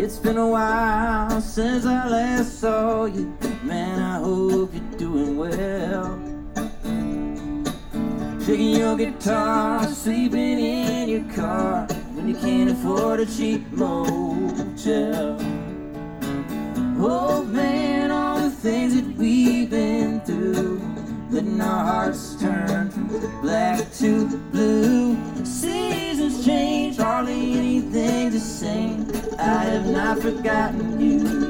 It's been a while since I last saw you. Man, I hope you're doing well. Shaking your guitar, sleeping in your car when you can't afford a cheap motel. Oh man, all the things that we've been through, letting our hearts turn from black to blue. Seasons change, hardly anything's the same. I have not forgotten you.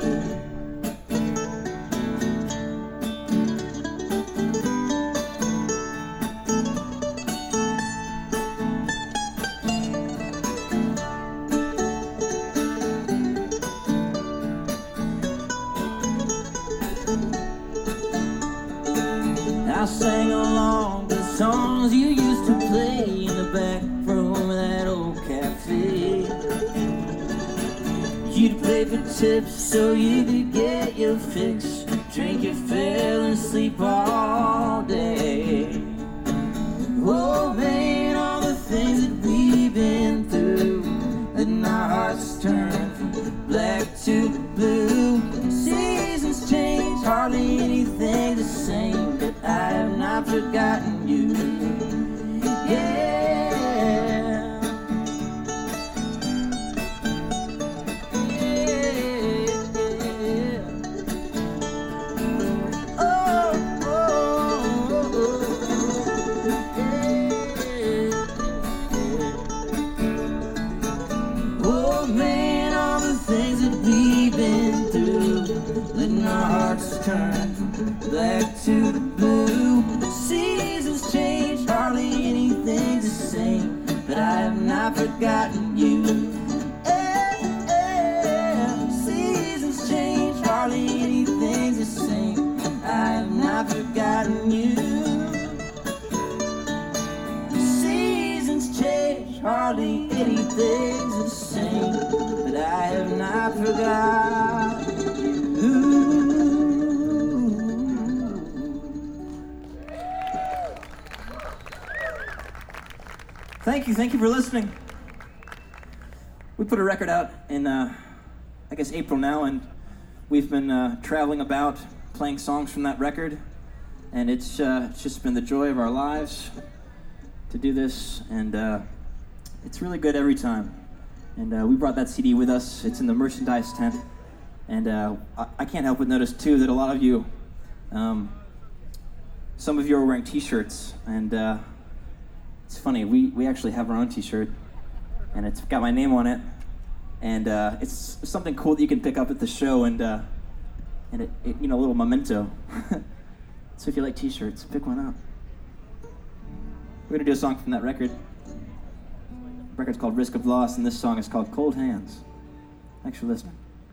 I sang along the songs you used to play in the back room of that old cafe. You'd play for tips so you could get your fix, drink your fill and sleep all day. Oh man, all the things that we've been through, letting our hearts turn from black to blue. Seasons change, hardly anything the same, but I have not forgotten you. Yeah. Letting our hearts turn from black to blue. Seasons change, hardly anything's the same, but I have not forgotten you. Seasons change, hardly anything's the same, I have not forgotten you. Seasons change, hardly anything's the same, but I have not forgotten you. Thank you for listening. We put a record out in, I guess, April now, and we've been traveling about playing songs from that record, and it's just been the joy of our lives to do this, and it's really good every time. And we brought that CD with us. It's in the merchandise tent. And I can't help but notice, too, that a lot of you, some of you are wearing T-shirts, and it's funny, we actually have our own T-shirt, and it's got my name on it, and it's something cool that you can pick up at the show, and it you know, a little memento. So if you like T-shirts, pick one up. We're gonna do a song from that record. The record's called Risk of Loss, and this song is called Cold Hands. Thanks for listening.